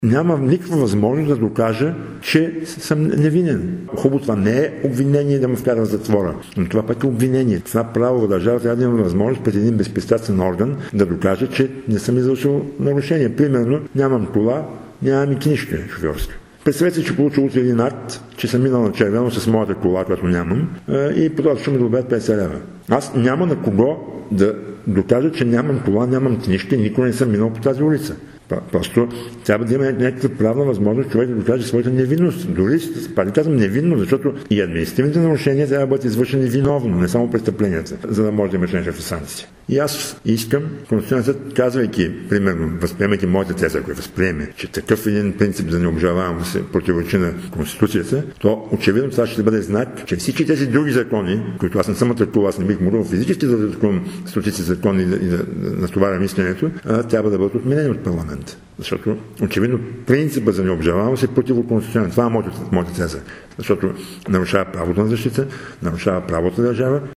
Няма никаква възможност да докажа, че съм невинен. Хубаво, това не е обвинение да ме вкара в затвора, но това пък е обвинение. Това право държава трябва да има възможност пред един безпристрастен орган да докаже, че не съм извършил нарушение. Примерно, нямам кола, нямам и книжка шофьорска. Представете си, че получил от един акт, че съм минал на червено с моята кола, която нямам, и по това ще ми добавят 50 лева. Аз няма на кого да докажа, че нямам кола, нямам книжка и никога не съм минал по тази улица. Просто трябва да има някаква правна възможност човек да докаже своята невинност. Дори, пак казвам, невинно, защото и административните нарушения трябва да бъдат извършени виновно, не само престъпленията, за да може да имаш някаква санкция. И аз искам, Конституционният съд, казвайки, примерно, възприемайки моята теза, ако възприеме, че такъв един принцип за необжалваемост се противоречи на Конституцията, то очевидно това ще бъде знак, че всички тези други закони, които аз не съм атакувал, аз не бих могъл физически да атакувам стотици закони и да натоваря мисленето, трябва да бъдат отменени от парламент. Защото очевидно принципът за необжалваемост е противоконституционен. Това е моята теза. Защото нарушава правото на защита, нарушава правото на държава.